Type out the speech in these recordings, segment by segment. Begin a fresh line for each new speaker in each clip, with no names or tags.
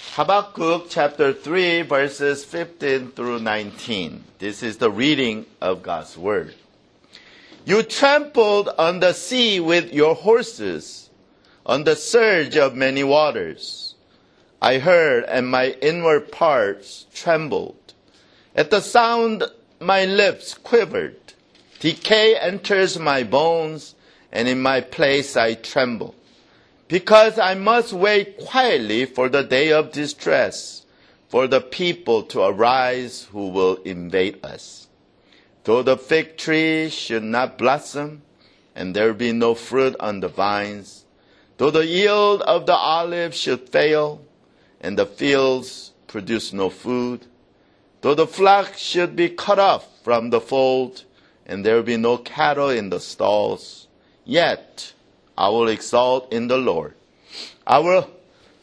Habakkuk chapter 3 verses 15 through 19. This is the reading of God's word. You trampled on the sea with your horses, on the surge of many waters. I heard, and my inward parts trembled. At the sound, my lips quivered. Decay enters my bones, and in my place I tremble. Because I must wait quietly for the day of distress, for the people to arise who will invade us. Though the fig tree should not blossom, and there be no fruit on the vines, though the yield of the olive should fail, and the fields produce no food, though the flock should be cut off from the fold, and there be no cattle in the stalls, yet I will exalt in the Lord. I will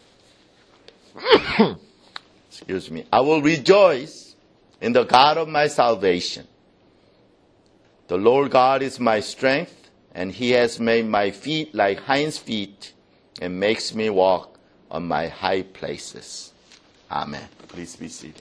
rejoice in the God of my salvation. The Lord God is my strength, and he has made my feet like hinds' feet, and makes me walk on my high places. Amen. Please be seated.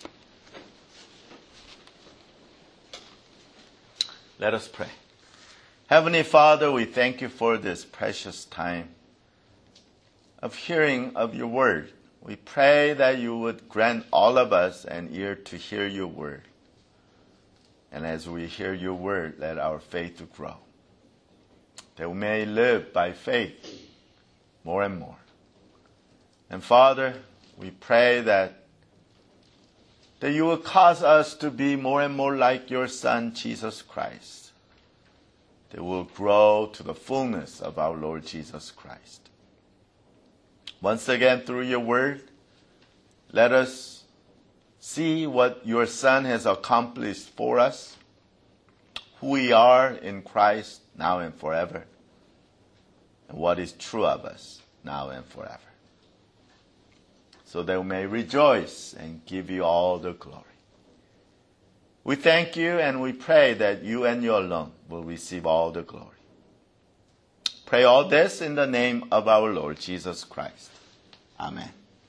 Let us pray. Heavenly Father, we thank you for this precious time of hearing of your word. We pray that you would grant all of us an ear to hear your word. And as we hear your word, let our faith grow, that we may live by faith more and more. And Father, we pray that you will cause us to be more and more like your Son, Jesus Christ. That will grow to the fullness of our Lord Jesus Christ. Once again, through your word, let us see what your Son has accomplished for us, who we are in Christ now and forever, and what is true of us now and forever. So that we may rejoice and give you all the glory. We thank you and we pray that you and you alone will receive all the glory. Pray all this in the name of our Lord Jesus Christ. Amen.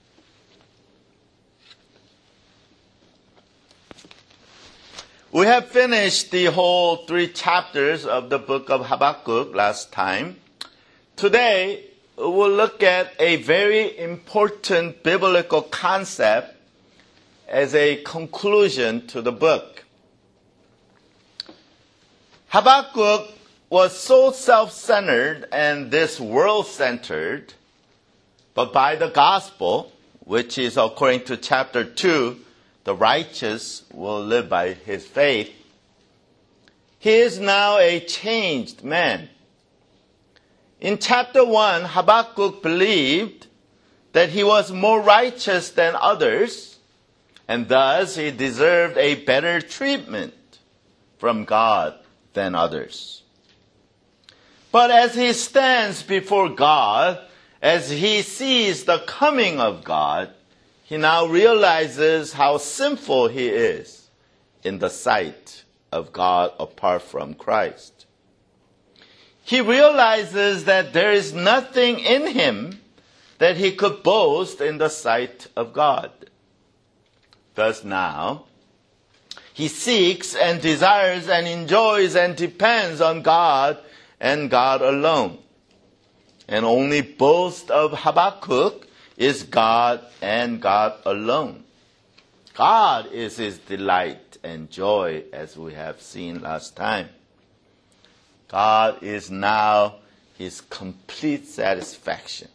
We have finished the whole 3 chapters of the book of Habakkuk last time. Today, we'll look at a very important biblical concept as a conclusion to the book. Habakkuk was so self-centered and this world-centered, but by the gospel, which is according to chapter 2, the righteous will live by his faith, he is now a changed man. In chapter 1, Habakkuk believed that he was more righteous than others, and thus he deserved a better treatment from God than others. But as he stands before God, as he sees the coming of God, he now realizes how sinful he is in the sight of God apart from Christ. He realizes that there is nothing in him that he could boast in the sight of God. Thus now, he seeks and desires and enjoys and depends on God and God alone. And only boast of Habakkuk is God and God alone. God is his delight and joy, as we have seen last time. God is now his complete satisfaction.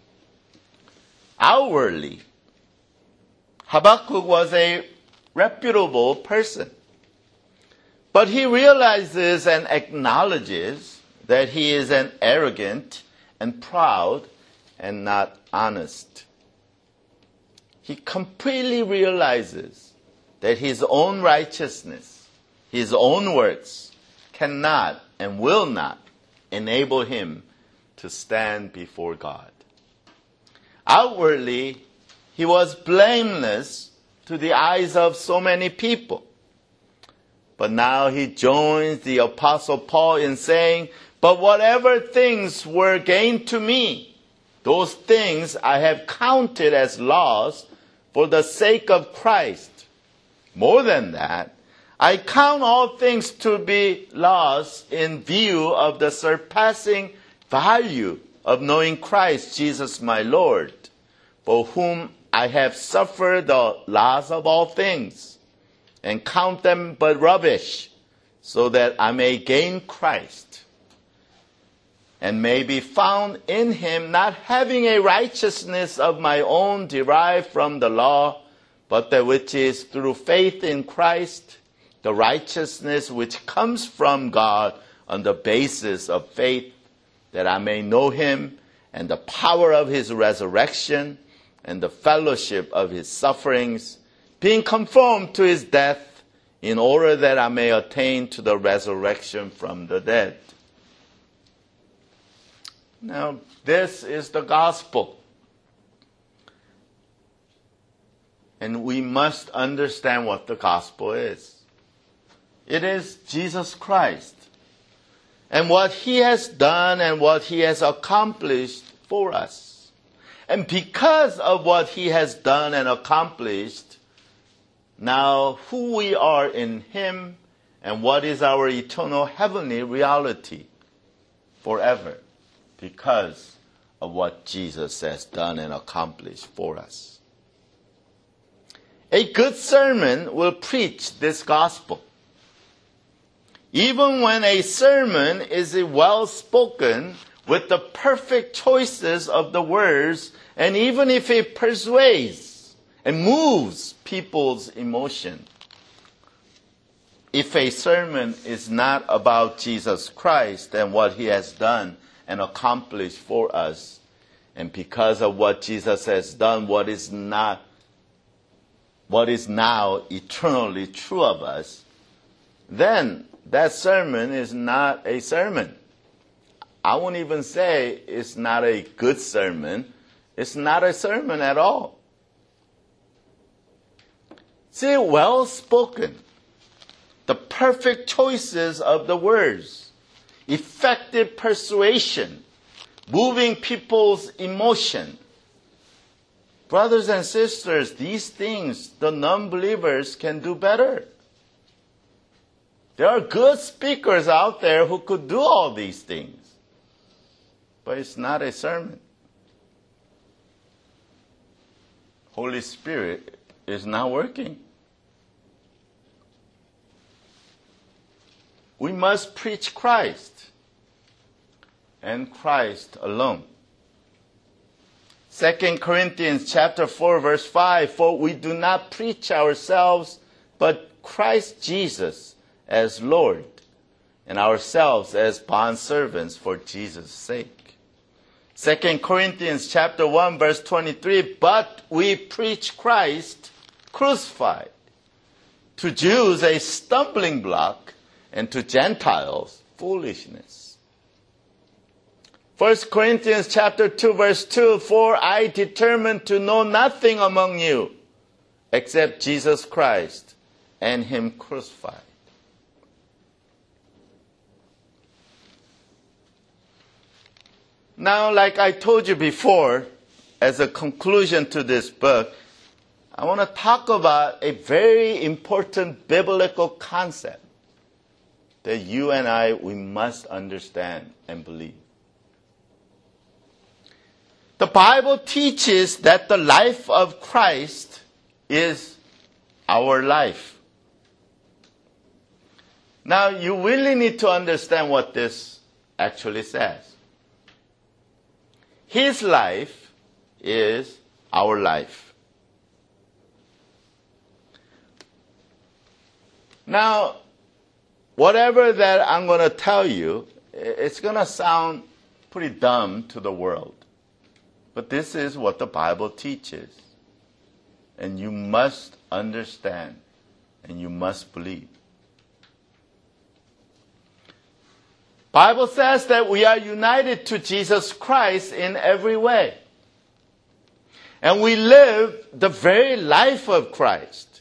Outwardly, Habakkuk was a reputable person. But he realizes and acknowledges that he is an arrogant and proud and not honest. He completely realizes that his own righteousness, his own works, cannot and will not enable him to stand before God. Outwardly, he was blameless to the eyes of so many people. But now he joins the Apostle Paul in saying, but whatever things were gained to me, Those things I have counted as loss for the sake of Christ. More than that, I count all things to be lost in view of the surpassing value of knowing Christ Jesus my Lord, for whom I have suffered the loss of all things, and count them but rubbish, so that I may gain Christ, and may be found in him, not having a righteousness of my own derived from the law, but that which is through faith in Christ, the righteousness which comes from God on the basis of faith, that I may know him and the power of his resurrection and the fellowship of his sufferings, being conformed to his death, in order that I may attain to the resurrection from the dead. Now, this is the gospel. And we must understand what the gospel is. It is Jesus Christ and what he has done and what he has accomplished for us. And because of what he has done and accomplished, now who we are in him and what is our eternal heavenly reality forever, because of what Jesus has done and accomplished for us. A good sermon will preach this gospel. Even when a sermon is well spoken with the perfect choices of the words, and even if it persuades and moves people's emotion, if a sermon is not about Jesus Christ and what he has done and accomplished for us, and because of what Jesus has done, what is now eternally true of us, then that sermon is not a sermon. I won't even say it's not a good sermon. It's not a sermon at all. See, well spoken, the perfect choices of the words, effective persuasion, moving people's emotion. Brothers and sisters, these things the non-believers can do better. There are good speakers out there who could do all these things. But it's not a sermon. Holy Spirit is not working. We must preach Christ and Christ alone. 2 Corinthians chapter 4 verse 5, for we do not preach ourselves, but Christ Jesus as Lord, and ourselves as bondservants for Jesus' sake. 2 Corinthians chapter 1 verse 23, but we preach Christ crucified, to Jews a stumbling block, and to Gentiles foolishness. 1 Corinthians chapter 2 verse 2, for I determined to know nothing among you except Jesus Christ and him crucified. Now, like I told you before, as a conclusion to this book, I want to talk about a very important biblical concept that you and I, we must understand and believe. The Bible teaches that the life of Christ is our life. Now, you really need to understand what this actually says. His life is our life. Now, whatever that I'm going to tell you, it's going to sound pretty dumb to the world. But this is what the Bible teaches. And you must understand and you must believe. Bible says that we are united to Jesus Christ in every way. And we live the very life of Christ.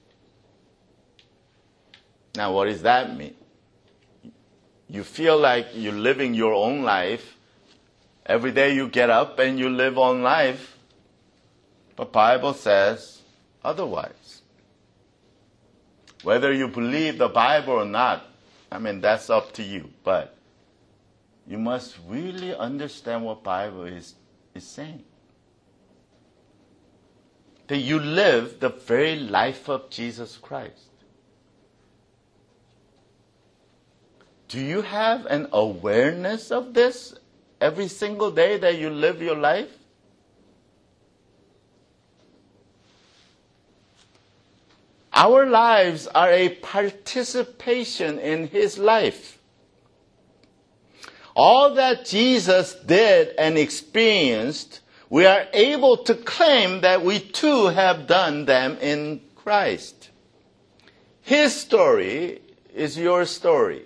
Now, what does that mean? You feel like you're living your own life Every day you get up and you live on life. But Bible says otherwise. Whether you believe the Bible or not, that's up to you. But you must really understand what Bible is saying. That you live the very life of Jesus Christ. Do you have an awareness of this every single day that you live your life? Our lives are a participation in His life. All that Jesus did and experienced, we are able to claim that we too have done them in Christ. His story is your story.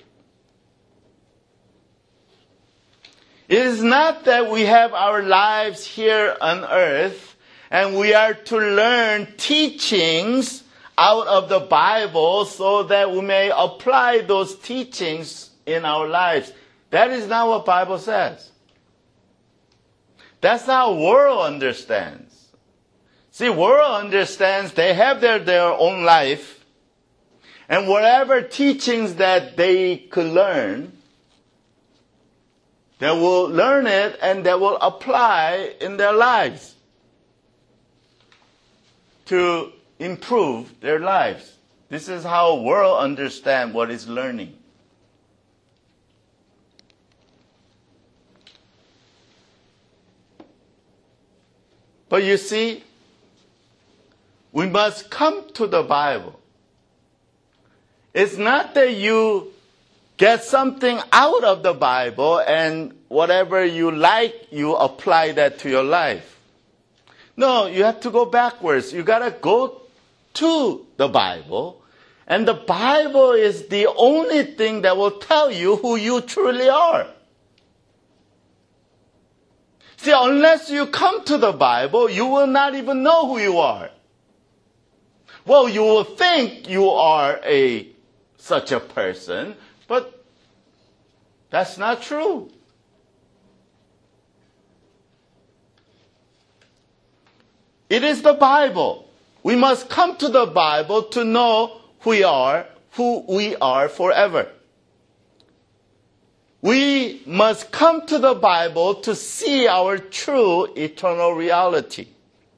It is not that we have our lives here on earth and we are to learn teachings out of the Bible so that we may apply those teachings in our lives. That is not what the Bible says. That's how the world understands. See, world understands they have their own life, and whatever teachings that they could learn, they will learn it and they will apply in their lives to improve their lives. This is how the world understands what is learning. But you see, we must come to the Bible. It's not that you get something out of the Bible and whatever you like, you apply that to your life. No, you have to go backwards. You got to go to the Bible. And the Bible is the only thing that will tell you who you truly are. See, unless you come to the Bible, you will not even know who you are. Well, you will think you are such a person, but that's not true. It is the Bible. We must come to the Bible to know who we are forever. We must come to the Bible to see our true eternal reality.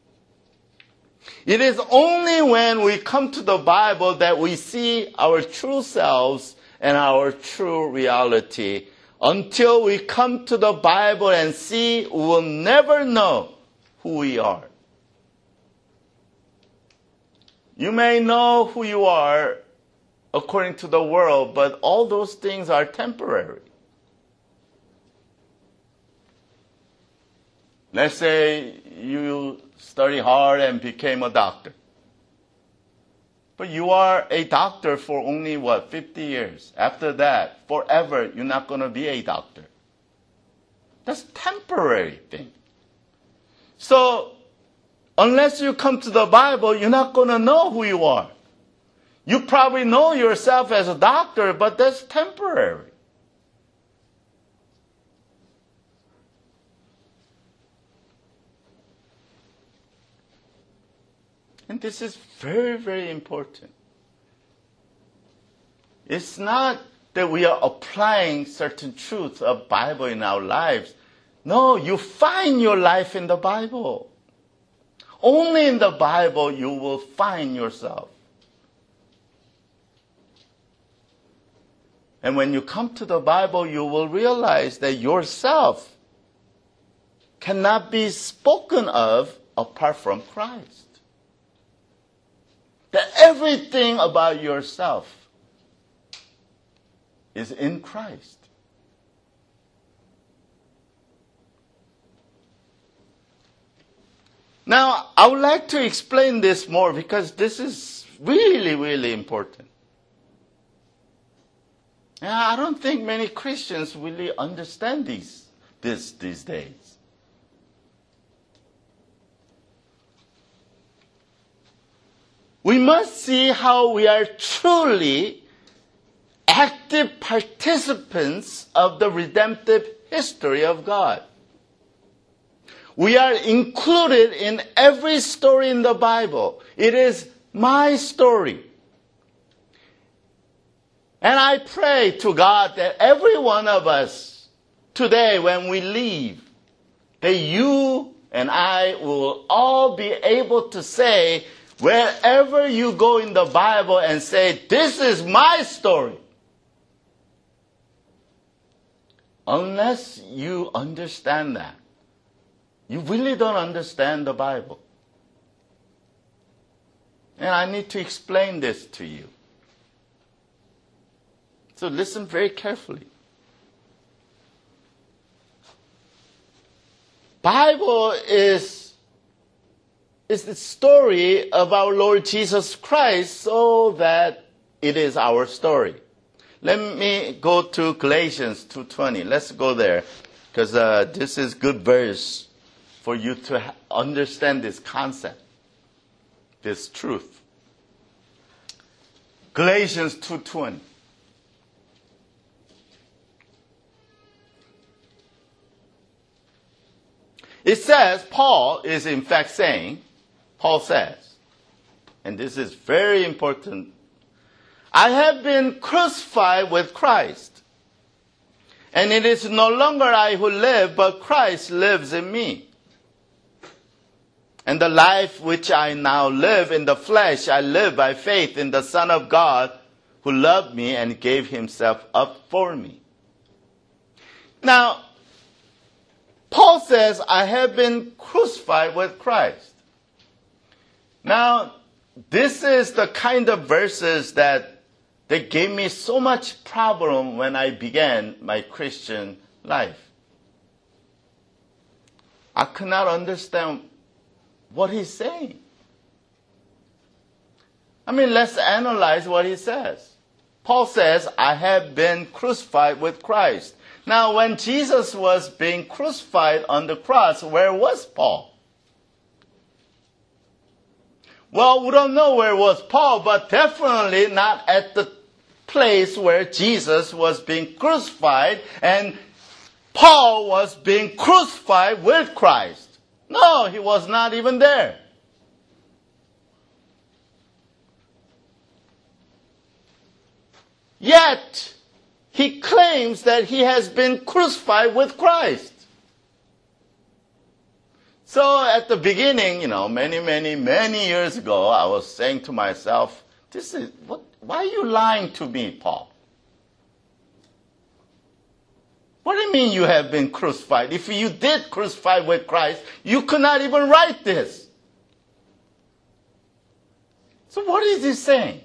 It is only when we come to the Bible that we see our true selves and our true reality. Until we come to the Bible and see, we will never know who we are. You may know who you are according to the world, but all those things are temporary. Let's say you study hard and became a doctor. But you are a doctor for only, 50 years. After that, forever, you're not going to be a doctor. That's a temporary thing. So, unless you come to the Bible, you're not going to know who you are. You probably know yourself as a doctor, but that's temporary. And this is very, very important. It's not that we are applying certain truths of Bible in our lives. No, you find your life in the Bible. Only in the Bible you will find yourself. And when you come to the Bible, you will realize that yourself cannot be spoken of apart from Christ. That everything about yourself is in Christ. Now, I would like to explain this more because this is really, really important. And I don't think many Christians really understand this these days. We must see how we are truly active participants of the redemptive history of God. We are included in every story in the Bible. It is my story. And I pray to God that every one of us today when we leave, that you and I will all be able to say, wherever you go in the Bible and say, this is my story. Unless you understand that, you really don't understand the Bible. And I need to explain this to you. So listen very carefully. Bible is the story of our Lord Jesus Christ so that it is our story. Let me go to Galatians 2:20. Let's go there because this is good verse for you to understand this concept, this truth. Galatians 2:20. It says, Paul is in fact saying, Paul says, and this is very important, I have been crucified with Christ, and it is no longer I who live, but Christ lives in me. And the life which I now live in the flesh, I live by faith in the Son of God, who loved me and gave himself up for me. Now, Paul says, I have been crucified with Christ. Now, this is the kind of verses that they gave me so much problem when I began my Christian life. I could not understand what he's saying. I mean, let's analyze what he says. Paul says, I have been crucified with Christ. Now, when Jesus was being crucified on the cross, where was Paul? Well, we don't know where was Paul, but definitely not at the place where Jesus was being crucified and Paul was being crucified with Christ. No, he was not even there. Yet, he claims that he has been crucified with Christ. So at the beginning, many years ago, I was saying to myself, why are you lying to me, Paul? What do you mean you have been crucified? If you did crucify with Christ, you could not even write this. So what is he saying?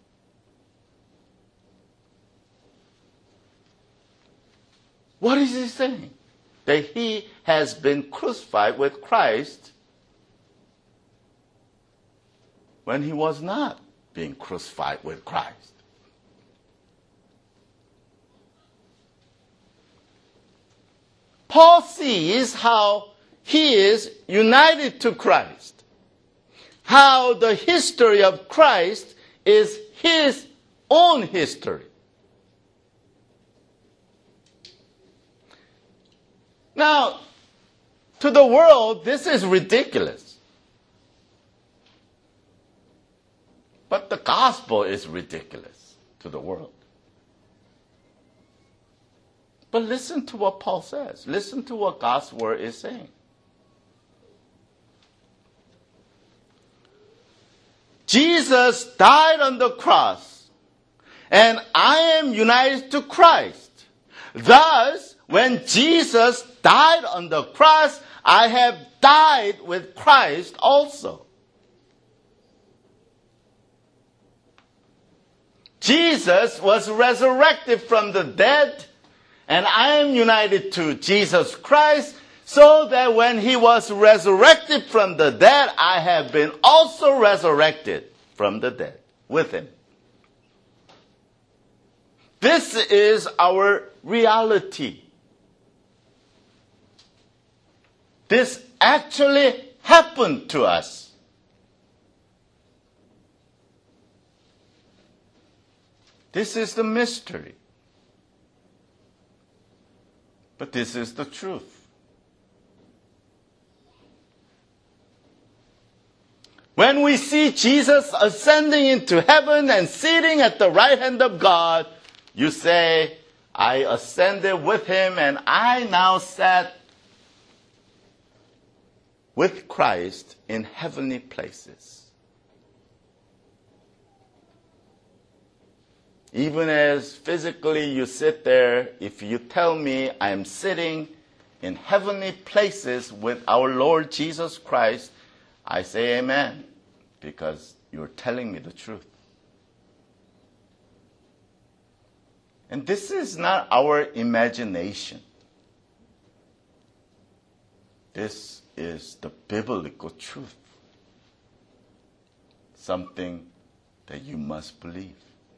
What is he saying? That he has been crucified with Christ when he was not being crucified with Christ. Paul sees how he is united to Christ, how the history of Christ is his own history. Now, to the world, this is ridiculous. But the gospel is ridiculous to the world. But listen to what Paul says. Listen to what God's word is saying. Jesus died on the cross, and I am united to Christ. Thus, when Jesus died on the cross, I have died with Christ also. Jesus was resurrected from the dead, and I am united to Jesus Christ, so that when he was resurrected from the dead, I have been also resurrected from the dead with him. This is our reality. This actually happened to us. This is the mystery. But this is the truth. When we see Jesus ascending into heaven and sitting at the right hand of God, you say, I ascended with him and I now sat with Christ in heavenly places. Even as physically you sit there, if you tell me I am sitting in heavenly places with our Lord Jesus Christ, I say amen, because you're telling me the truth. And this is not our imagination. This is the biblical truth. Something that you must believe.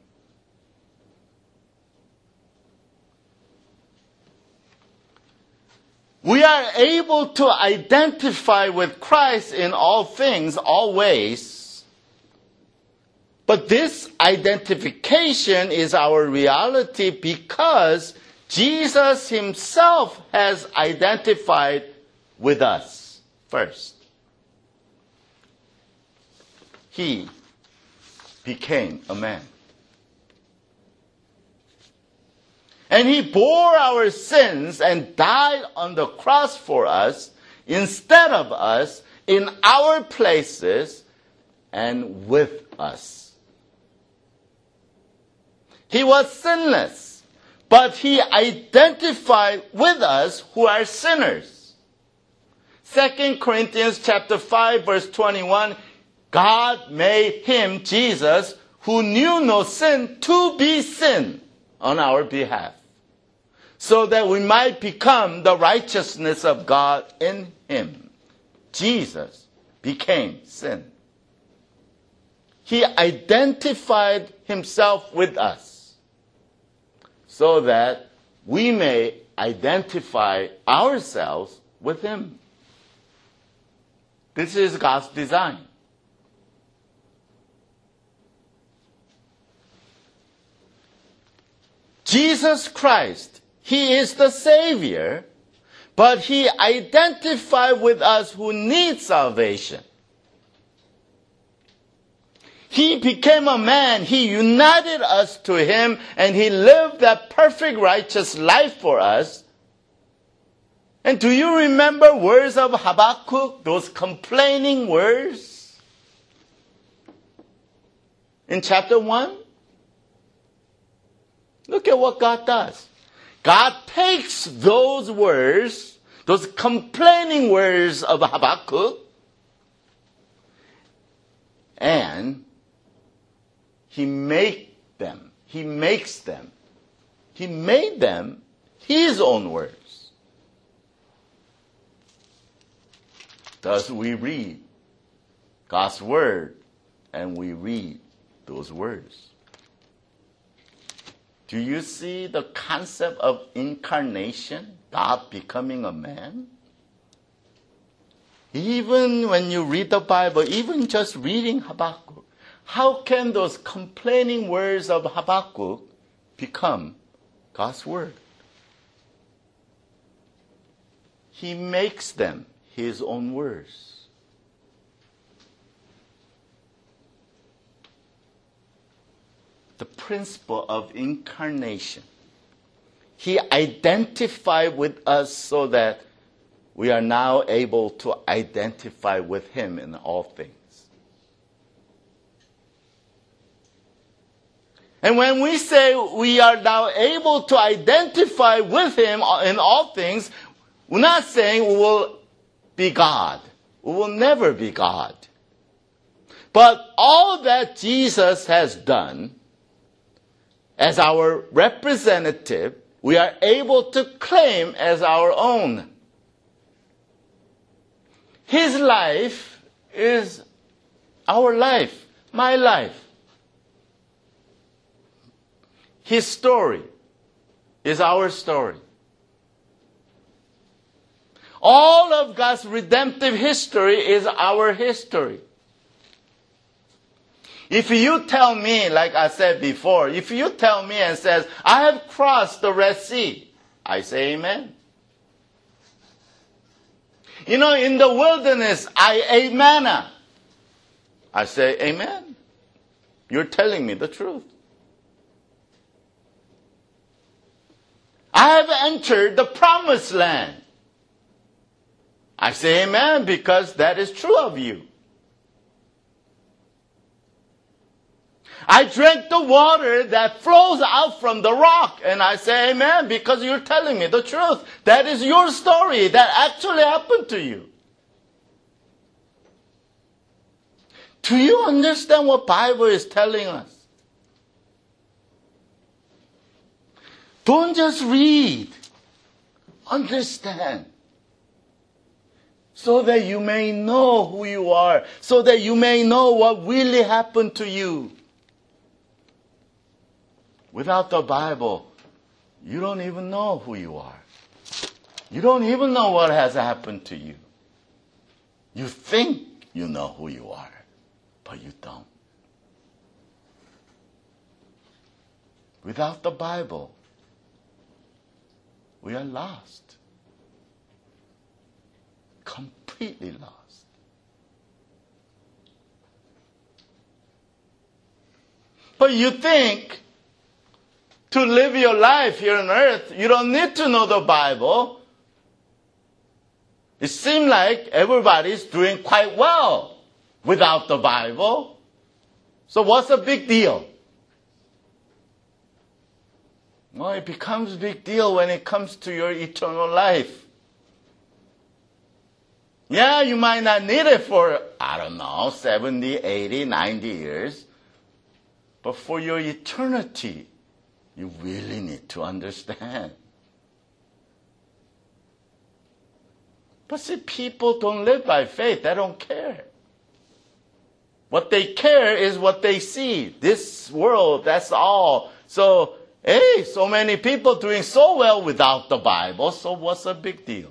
We are able to identify with Christ in all things, all ways. But this identification is our reality because Jesus himself has identified with us first. He became a man. And he bore our sins and died on the cross for us, instead of us, in our places, and with us. He was sinless, but he identified with us who are sinners. 2 Corinthians chapter 5, verse 21, God made him, Jesus, who knew no sin, to be sin on our behalf, so that we might become the righteousness of God in him. Jesus became sin. He identified himself with us so that we may identify ourselves with him. This is God's design. Jesus Christ, he is the Savior, but he identified with us who need salvation. He became a man, he united us to him, and he lived that perfect righteous life for us. And do you remember words of Habakkuk, those complaining words? In chapter 1? Look at what God does. God takes those words, those complaining words of Habakkuk, and he made them his own words. Thus we read God's word and we read those words. Do you see the concept of incarnation, God becoming a man? Even when you read the Bible, even just reading Habakkuk, how can those complaining words of Habakkuk become God's word? He makes them his own words. The principle of incarnation. He identified with us so that we are now able to identify with him in all things. And when we say we are now able to identify with him in all things, we're not saying we will be God. We will never be God. But all that Jesus has done, as our representative, we are able to claim as our own. His life is our life, my life. His story is our story. All of God's redemptive history is our history. If you tell me, like I said before, if you tell me and says, I have crossed the Red Sea, I say amen. You know, in the wilderness, I ate manna. I say, amen. You're telling me the truth. I have entered the promised land. I say amen because that is true of you. I drank the water that flows out from the rock, and I say amen because you're telling me the truth. That is your story that actually happened to you. Do you understand what Bible is telling us? Don't just read. Understand. So that you may know who you are. So that you may know what really happened to you. Without the Bible, you don't even know who you are. You don't even know what has happened to you. You think you know who you are, but you don't. Without the Bible, we are lost. Completely lost. But you think to live your life here on earth, you don't need to know the Bible. It seems like everybody's doing quite well without the Bible. So what's the big deal? Well, it becomes a big deal when it comes to your eternal life. Yeah, you might not need it for, 70, 80, 90 years. But for your eternity, you really need to understand. But see, people don't live by faith. They don't care. What they care is what they see. This world, that's all. So, hey, so many people doing so well without the Bible, so what's the big deal?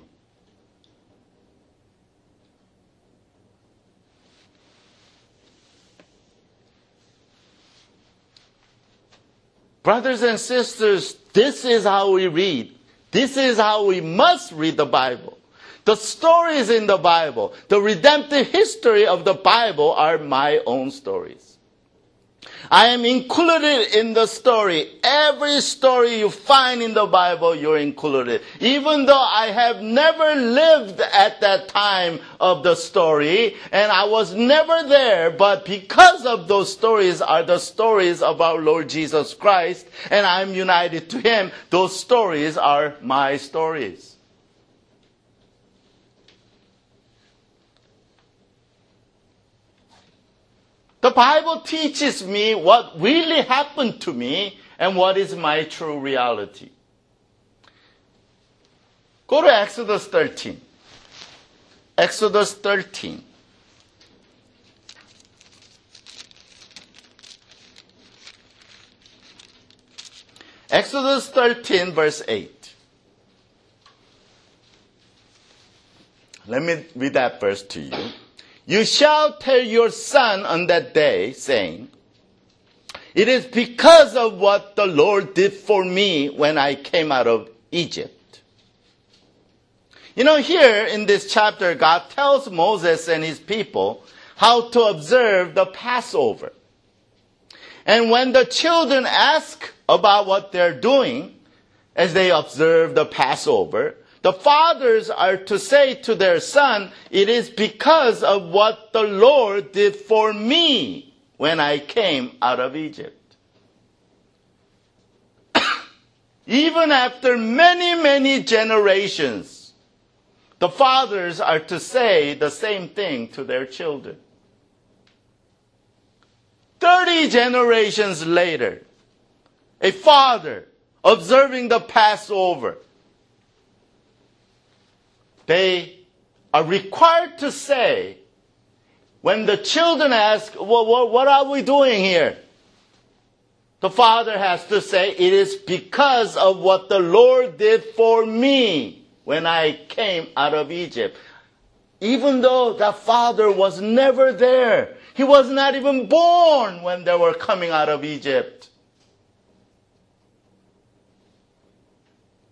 Brothers and sisters, this is how we read. This is how we must read the Bible. The stories in the Bible, the redemptive history of the Bible are my own stories. I am included in the story. Every story you find in the Bible, you're included. Even though I have never lived at that time of the story, and I was never there, but because of those stories are the stories of our Lord Jesus Christ, and I'm united to Him, those stories are my stories. The Bible teaches me what really happened to me and what is my true reality. Go to Exodus 13. Exodus 13. Exodus 13, verse 8. Let me read that verse to you. You shall tell your son on that day, saying, it is because of what the Lord did for me when I came out of Egypt. You know, here in this chapter, God tells Moses and his people how to observe the Passover. And when the children ask about what they're doing as they observe the Passover, the fathers are to say to their son, it is because of what the Lord did for me when I came out of Egypt. Even after many, many generations, the fathers are to say the same thing to their children. 30 generations later, a father observing the Passover, they are required to say, when the children ask, well, what are we doing here? The father has to say, it is because of what the Lord did for me when I came out of Egypt. Even though that father was never there. He was not even born when they were coming out of Egypt.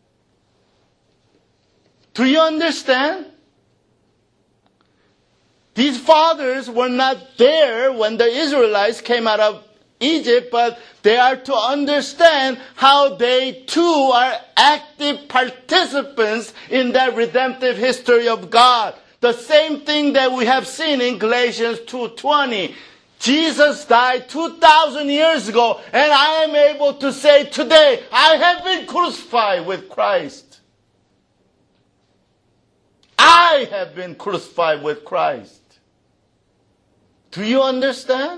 Do you understand? These fathers were not there when the Israelites came out of Egypt, but they are to understand how they too are active participants in that redemptive history of God. The same thing that we have seen in Galatians 2:20. Jesus died 2,000 years ago, and I am able to say today, I have been crucified with Christ. I have been crucified with Christ. Do you understand?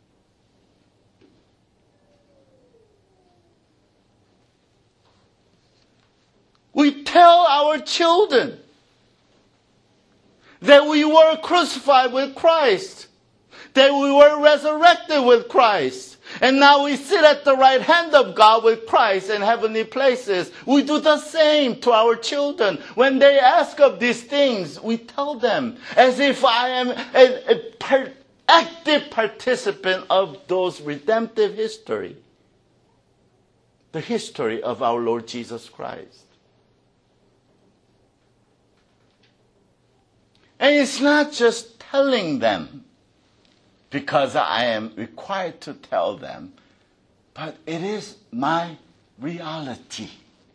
We tell our children that we were crucified with Christ, that we were resurrected with Christ, and now we sit at the right hand of God with Christ in heavenly places. We do the same to our children. When they ask of these things, we tell them as if I am an active participant of those redemptive history, the history of our Lord Jesus Christ. And it's not just telling them because I am required to tell them, but it is my reality.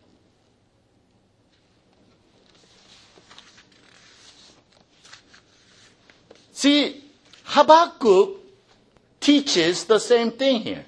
See, Habakkuk teaches the same thing here.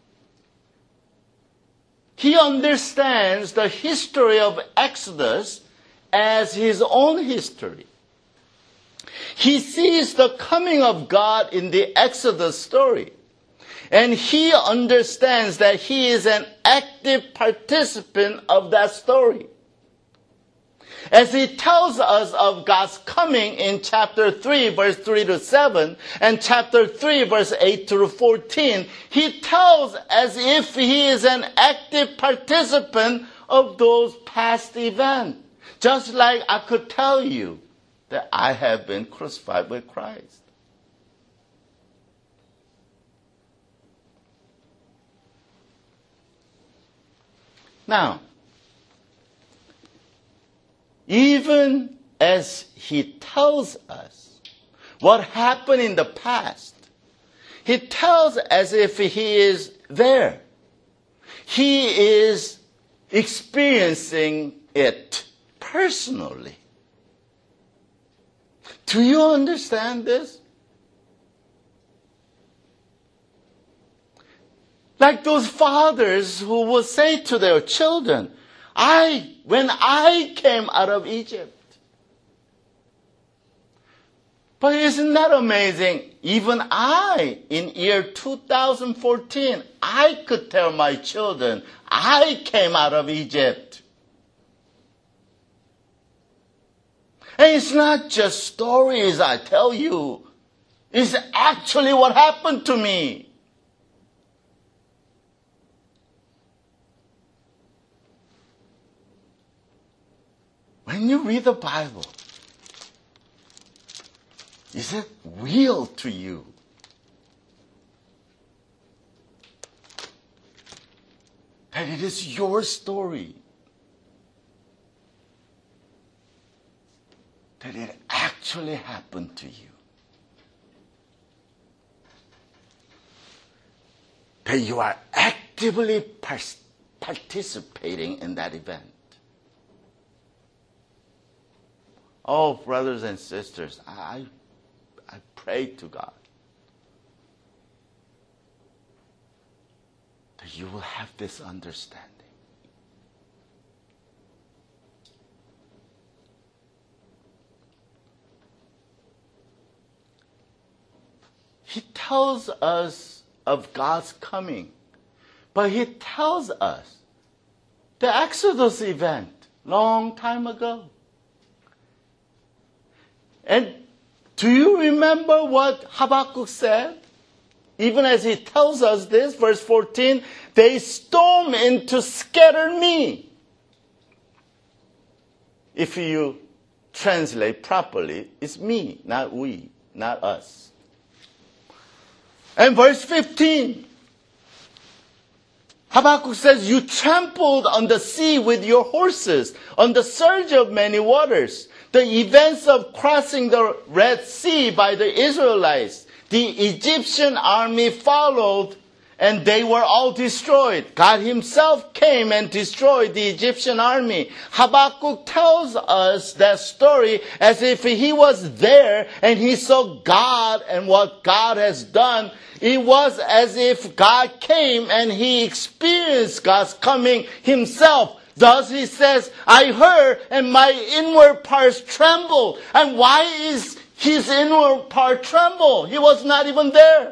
He understands the history of Exodus as his own history. He sees the coming of God in the Exodus story. And he understands that he is an active participant of that story. As he tells us of God's coming in chapter 3, verse 3 to 7, and chapter 3, verse 8 to 14, he tells as if he is an active participant of those past events. Just like I could tell you that I have been crucified with Christ. Now, even as he tells us what happened in the past, he tells as if he is there. He is experiencing it personally. Do you understand this? Like those fathers who will say to their children, when I came out of Egypt. But isn't that amazing? Even I, in year 2014, I could tell my children, I came out of Egypt. And it's not just stories I tell you. It's actually what happened to me. When you read the Bible, is it real to you? That it is your story. That it actually happened to you. That you are actively participating in that event. Oh, brothers and sisters, I pray to God that you will have this understanding. He tells us of God's coming, but he tells us the Exodus event long time ago. And do you remember what Habakkuk said? Even as he tells us this, verse 14, they storm in to scatter me. If you translate properly, it's me, not we, not us. And verse 15, Habakkuk says, you trampled on the sea with your horses, on the surge of many waters. the events of crossing the Red Sea by the Israelites, the Egyptian army followed and they were all destroyed. God himself came and destroyed the Egyptian army. Habakkuk tells us that story as if he was there and he saw God and what God has done. It was as if God came and he experienced God's coming himself. Thus he says, I heard and my inward parts trembled. And why is his inward part tremble? He was not even there.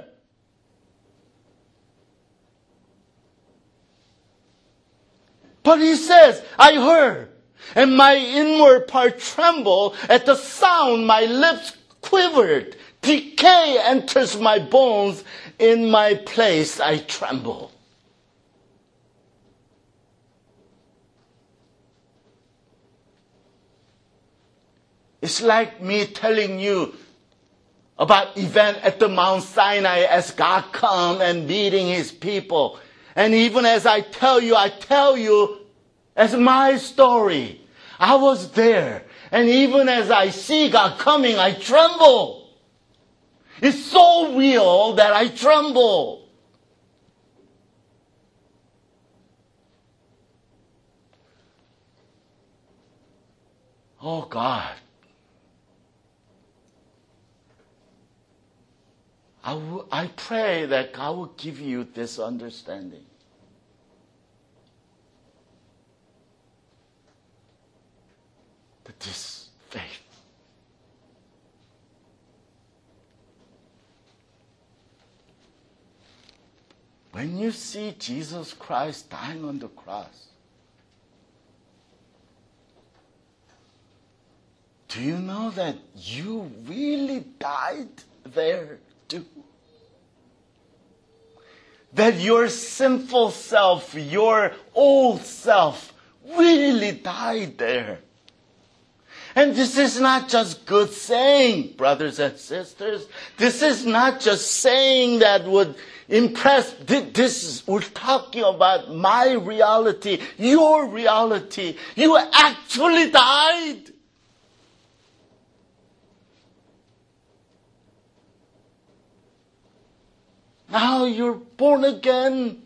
But he says, I heard, and my inward part trembled. At the sound, my lips quivered. Decay enters my bones. In my place, I tremble. It's like me telling you about event at the Mount Sinai as God come and meeting his people. And even as I tell you as my story. I was there. And even as I see God coming, I tremble. It's so real that I tremble. Oh God. I pray that God will give you this understanding. That this faith. When you see Jesus Christ dying on the cross, do you know that you really died there too? That your sinful self, your old self, really died there. And this is not just good saying, brothers and sisters. This is not just saying that would impress. We're talking about my reality, your reality. You actually died. Now you're born again,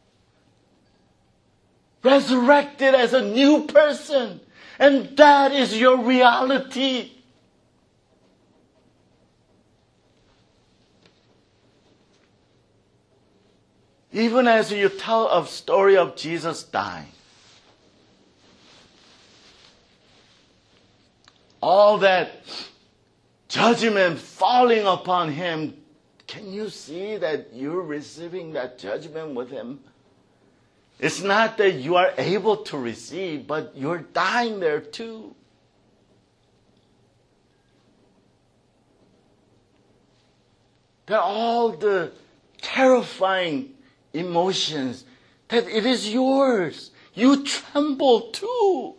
resurrected as a new person, and that is your reality. Even as you tell a story of Jesus dying, all that judgment falling upon him, can you see that you're receiving that judgment with him? It's not that you are able to receive, but you're dying there too. That all the terrifying emotions, that it is yours. You tremble too.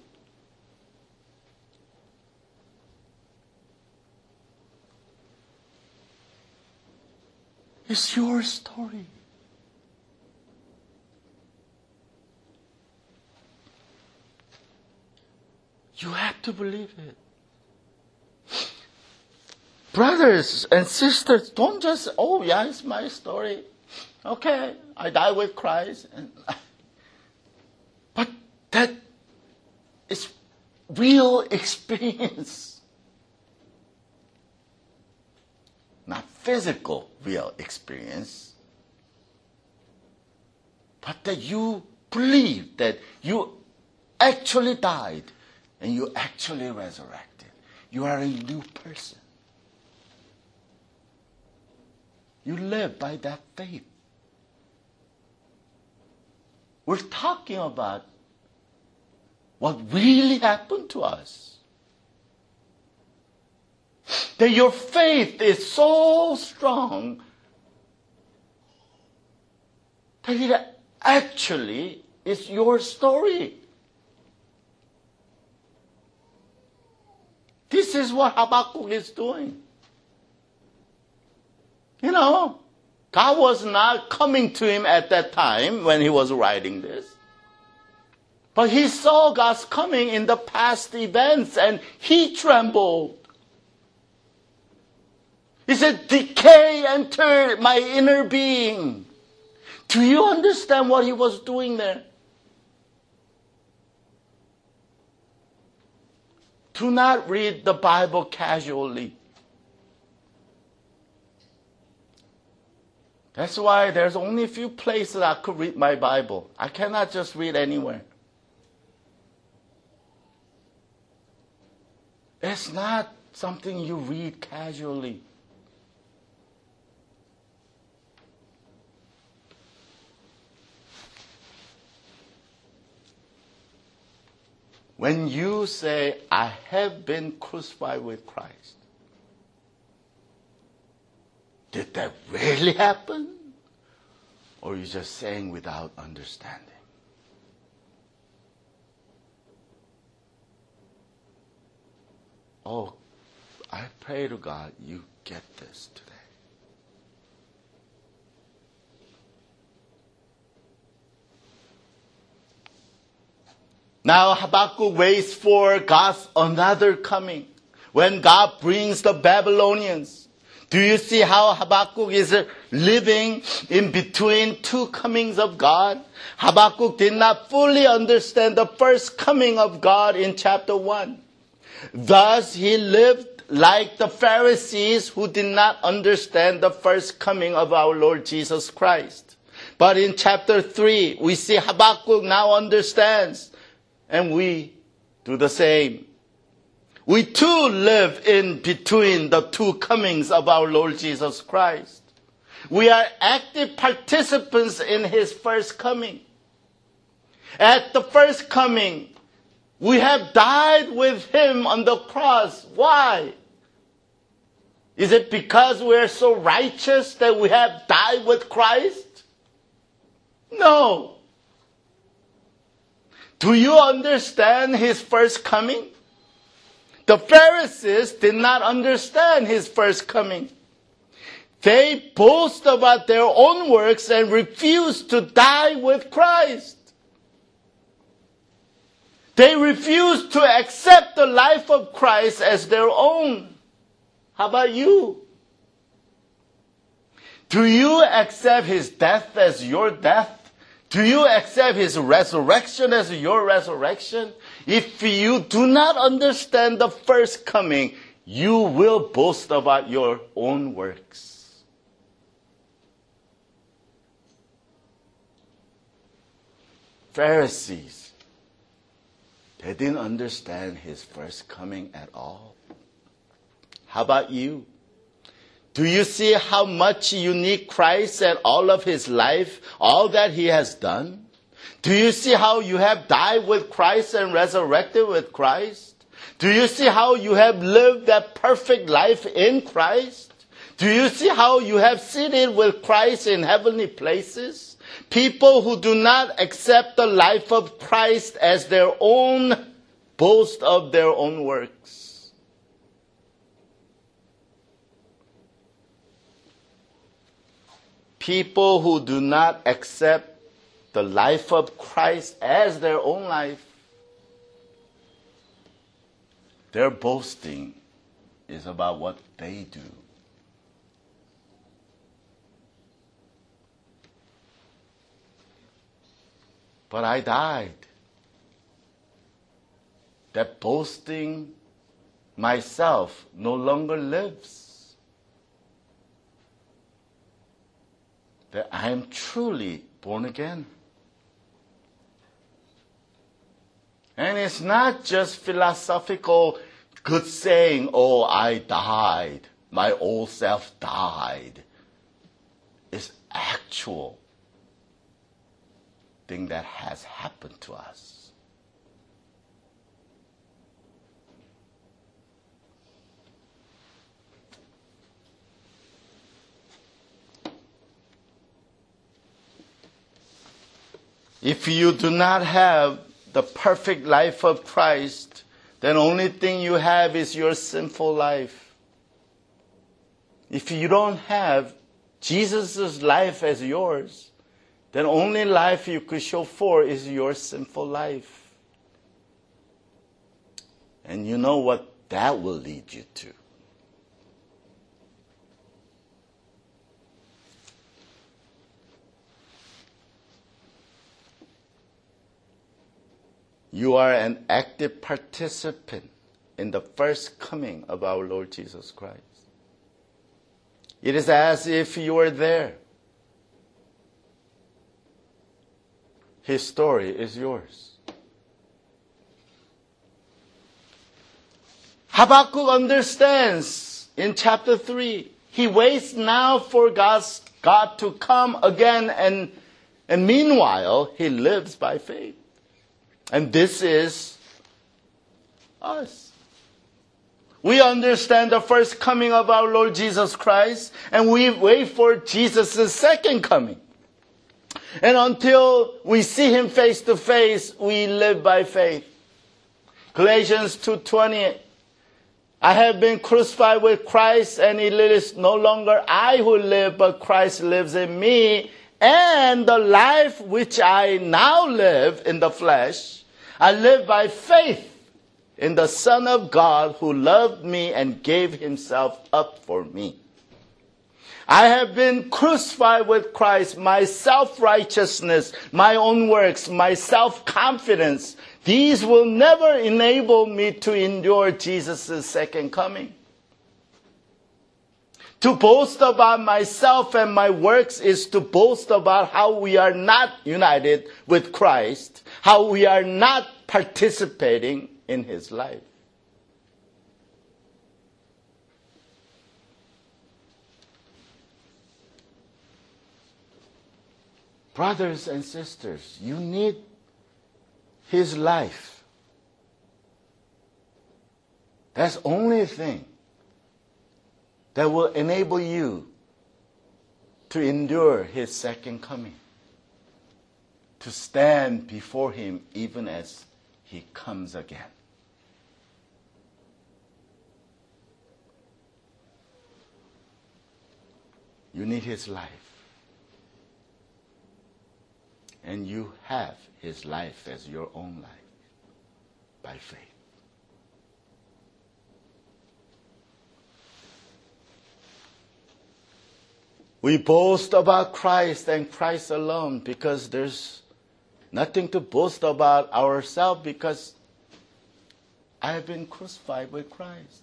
It's your story. You have to believe it. Brothers and sisters, don't just, oh yeah, it's my story. Okay, I died with Christ. But that is real experience. Not physical real experience, but that you believe that you actually died and you actually resurrected. You are a new person. You live by that faith. We're talking about what really happened to us. That your faith is so strong that it actually is your story. This is what Habakkuk is doing. You know, God was not coming to him at that time when he was writing this. But he saw God's coming in the past events and he trembled. He said, decay entered my inner being. Do you understand what he was doing there? Do not read the Bible casually. That's why there's only a few places I could read my Bible. I cannot just read anywhere. It's not something you read casually. When you say, I have been crucified with Christ, did that really happen? Or are you just saying without understanding? Oh, I pray to God you get this today. Now Habakkuk waits for God's another coming. When God brings the Babylonians. Do you see how Habakkuk is living in between two comings of God? Habakkuk did not fully understand the first coming of God in chapter 1. Thus he lived like the Pharisees who did not understand the first coming of our Lord Jesus Christ. But in chapter 3, we see Habakkuk now understands. And we do the same. We too live in between the two comings of our Lord Jesus Christ. We are active participants in his first coming. At the first coming, we have died with him on the cross. Why? Is it because we are so righteous that we have died with Christ? No. Do you understand his first coming? The Pharisees did not understand his first coming. They boast about their own works and refuse to die with Christ. They refuse to accept the life of Christ as their own. How about you? Do you accept his death as your death? Do you accept his resurrection as your resurrection? If you do not understand the first coming, you will boast about your own works. Pharisees, they didn't understand his first coming at all. How about you? Do you see how much you need Christ and all of his life, all that he has done? Do you see how you have died with Christ and resurrected with Christ? Do you see how you have lived that perfect life in Christ? Do you see how you have seated with Christ in heavenly places? People who do not accept the life of Christ as their own boast of their own works. People who do not accept the life of Christ as their own life, their boasting is about what they do. But I died. That boasting myself no longer lives. That I am truly born again. And it's not just philosophical good saying, oh, I died. My old self died. It's actual thing that has happened to us. If you do not have the perfect life of Christ, then only thing you have is your sinful life. If you don't have Jesus' life as yours, then only life you could show for is your sinful life. And you know what that will lead you to. You are an active participant in the first coming of our Lord Jesus Christ. It is as if you were there. His story is yours. Habakkuk understands in chapter 3. He waits now for God to come again, and meanwhile, he lives by faith. And this is us. We understand the first coming of our Lord Jesus Christ, and we wait for Jesus' second coming. And until we see him face to face, we live by faith. Galatians 2:20, I have been crucified with Christ, and it is no longer I who live, but Christ lives in me. And the life which I now live in the flesh, I live by faith in the Son of God who loved me and gave himself up for me. I have been crucified with Christ. My self-righteousness, my own works, my self-confidence, these will never enable me to endure Jesus' second coming. To boast about myself and my works is to boast about how we are not united with Christ, how we are not participating in his life. Brothers and sisters, you need his life. That's the only thing that will enable you to endure his second coming, to stand before him even as he comes again. You need his life. And you have his life as your own life by faith. We boast about Christ and Christ alone because there's nothing to boast about ourselves, because I have been crucified with Christ.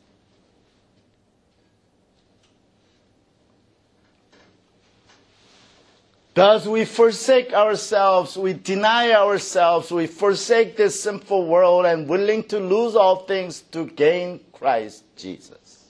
Thus we forsake ourselves, we deny ourselves, we forsake this sinful world and willing to lose all things to gain Christ Jesus.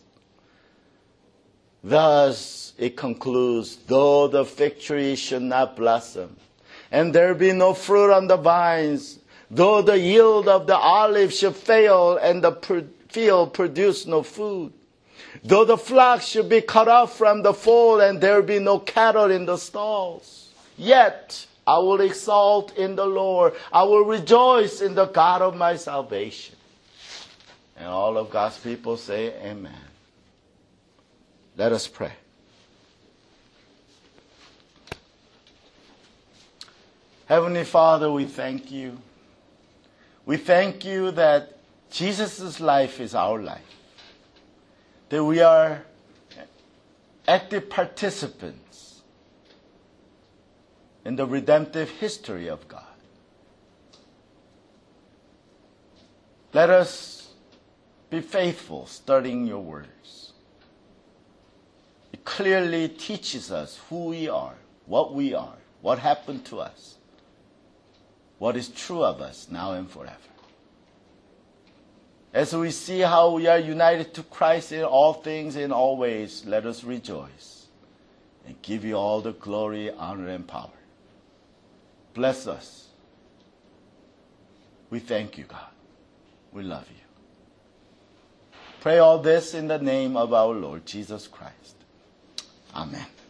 Thus it concludes, though the fig tree should not blossom, and there be no fruit on the vines, though the yield of the olive should fail, and the field produce no food, though the flock should be cut off from the fold, and there be no cattle in the stalls, yet I will exalt in the Lord. I will rejoice in the God of my salvation. And all of God's people say, amen. Let us pray. Heavenly Father, we thank you. We thank you that Jesus' life is our life. That we are active participants in the redemptive history of God. Let us be faithful studying your words. It clearly teaches us who we are, what happened to us, what is true of us now and forever. As we see how we are united to Christ in all things, in all ways, let us rejoice and give you all the glory, honor, and power. Bless us. We thank you, God. We love you. Pray all this in the name of our Lord Jesus Christ. Amen.